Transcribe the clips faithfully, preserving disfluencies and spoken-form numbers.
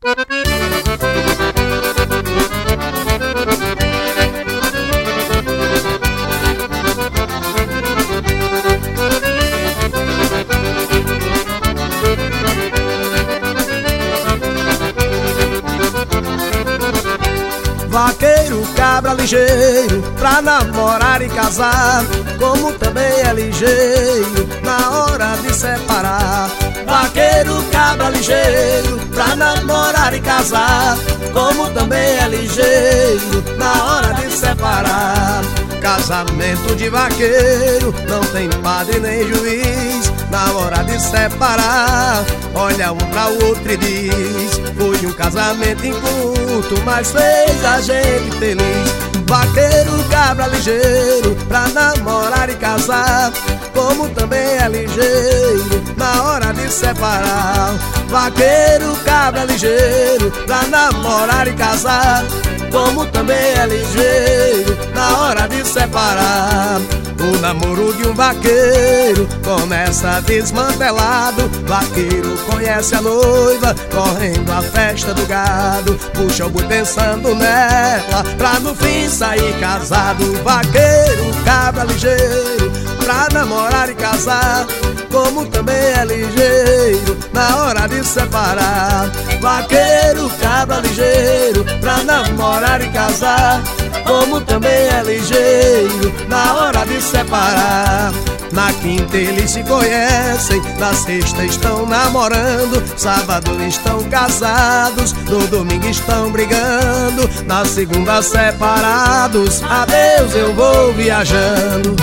Vaqueiro, cabra ligeiro, pra namorar e casar, como também é ligeiro na hora de separar. Vaqueiro, cabra ligeiro, pra namorar e casar, como também é ligeiro na hora de separar. Casamento de vaqueiro não tem padre nem juiz, na hora de separar, olha um pra outro e diz: foi um casamento inculto, mas fez a gente feliz. Vaqueiro, cabra ligeiro, pra namorar e casar, como também é ligeiro na hora de separar. Vaqueiro, cabra ligeiro, pra namorar e casar, como também é ligeiro na hora de separar. O namoro de um vaqueiro começa desmantelado. Vaqueiro conhece a noiva, correndo a festa do gado, puxa o boi pensando nela, pra no fim sair casado. Vaqueiro, cabra ligeiro, pra namorar e casar, como também é ligeiro na hora de separar. Vaqueiro, cabra ligeiro, pra namorar e casar, como também é ligeiro na hora de separar. Na quinta eles se conhecem, na sexta estão namorando, sábado estão casados, no domingo estão brigando, na segunda separados, adeus eu vou viajando.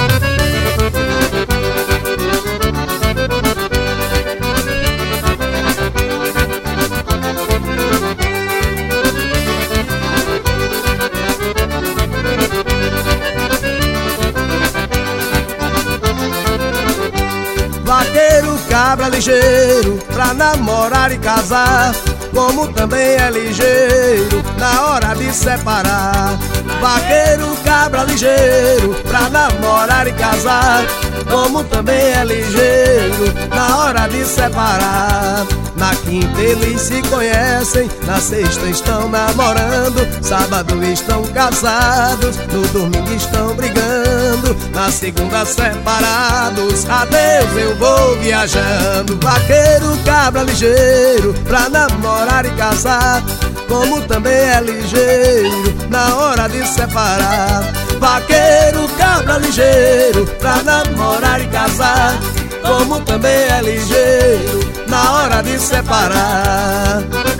Vaqueiro, cabra ligeiro, pra namorar e casar, como também é ligeiro na hora de separar. Vaqueiro, cabra ligeiro, pra namorar e casar, como também é ligeiro na hora de separar. Na quinta eles se conhecem, na sexta estão namorando, sábado estão casados, no domingo estão brigando, na segunda separados, adeus eu vou viajando. Vaqueiro, cabra ligeiro, pra namorar e casar, como também é ligeiro na hora de separar. Vaqueiro, cabra ligeiro, pra namorar e casar, como também é ligeiro na hora de separar.